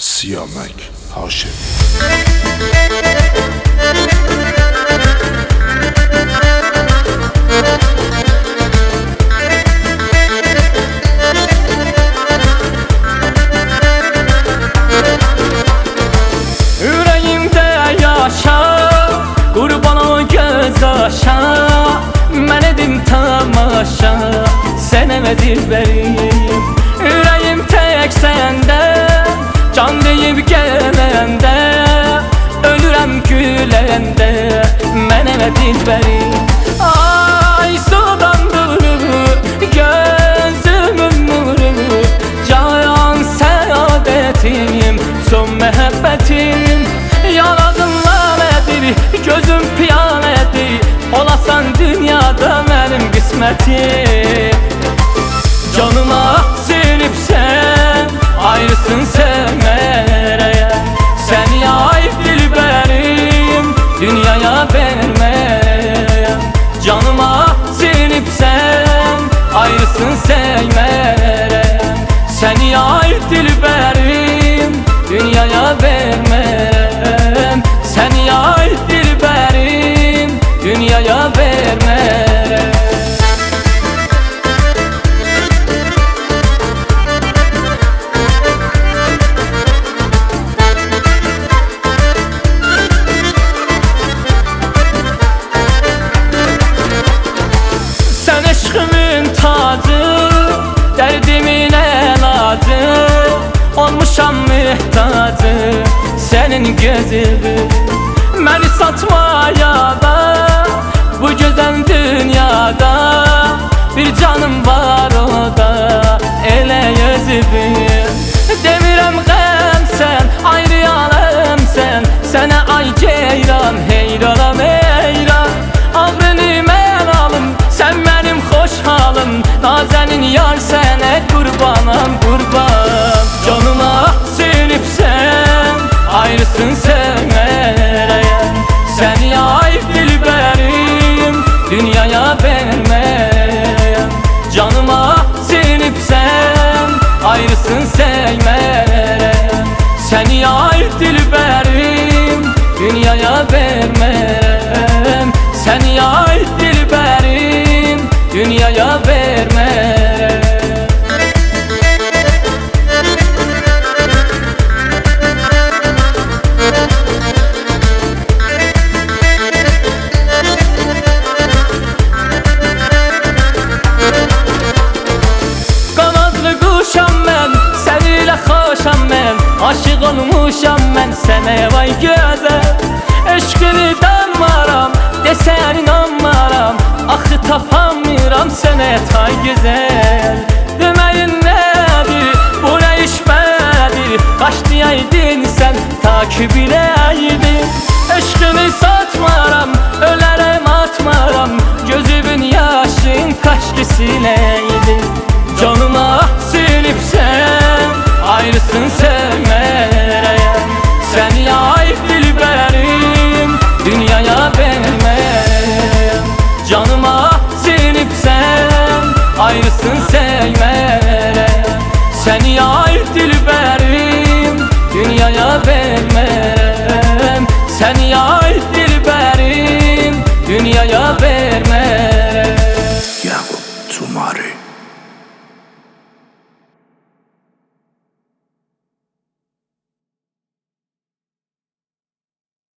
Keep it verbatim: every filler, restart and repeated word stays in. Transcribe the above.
Siyamek Haşim. Yüreğimde yaşa, kurban o göz aşa. Ben edim tamaşa, sen emedir benim. Yüreğim tek sende, can deyip gelende. Ölürəm gülende, ben emedir benim. Ay sudan durur, gözümün nuru. Cayan saadetim, son məhəbbətim. Yaradın lalədir, gözüm piyalədir. Olasan dünyada mənim qismətim. Canıma sinibsən, ayrısın sevmərəyəm. Səni ay dilbərim, dünyaya verməyəm. Canıma sinibsən, ayrısın sevmərəyəm. Səni ay dilbərim, dünyaya verməyəm. Səni ay dilbərim, dünyaya verməyəm. Sən eşqimin tacı, dərdimin əlacı. Olmuşam mühtacı, sənin gözünü. Məni satmaya da, bu gözəl dünyada. Bir canım var o da, elə özümün. Demirəm qəm sən, ayrı aləm sən. Sənə ay ceyran, heyranam heyran. Ağrını mən alım, sən mənim xoş halım. Nazənin yar sənə qurbanam qurban. Canıma sinibsən, ayrısın sevmərəyəm. Səni ay dilbərim, dünyaya verməyəm. Canıma sinibsən, ayrısın sevmərəyəm. Səni ay dilbərim, dünyaya verməyəm. Səni ay dilbərim, dünyaya verməyəm. Qanadlı quşam mən, səninlə xoşam mən. Aşıq olmuşam mən sənə vay gözəl. Eşqini danmaram, desən inanmaram. Axı tapamıram sənə tay gözəl. Deməyin nədir, bu nə iş mədir? Başlayaydın sən, ta ki biləydin. Eşqini satmaram, ölərəm atmaram. Gözümün yaşın kaşkı siləydin. Canıma sinibsən, ayrısın sevmərəyəm. Səni ay dilbərim, dünyaya verməyəm. Canıma sinibsən, ayrısın sevmərəyəm.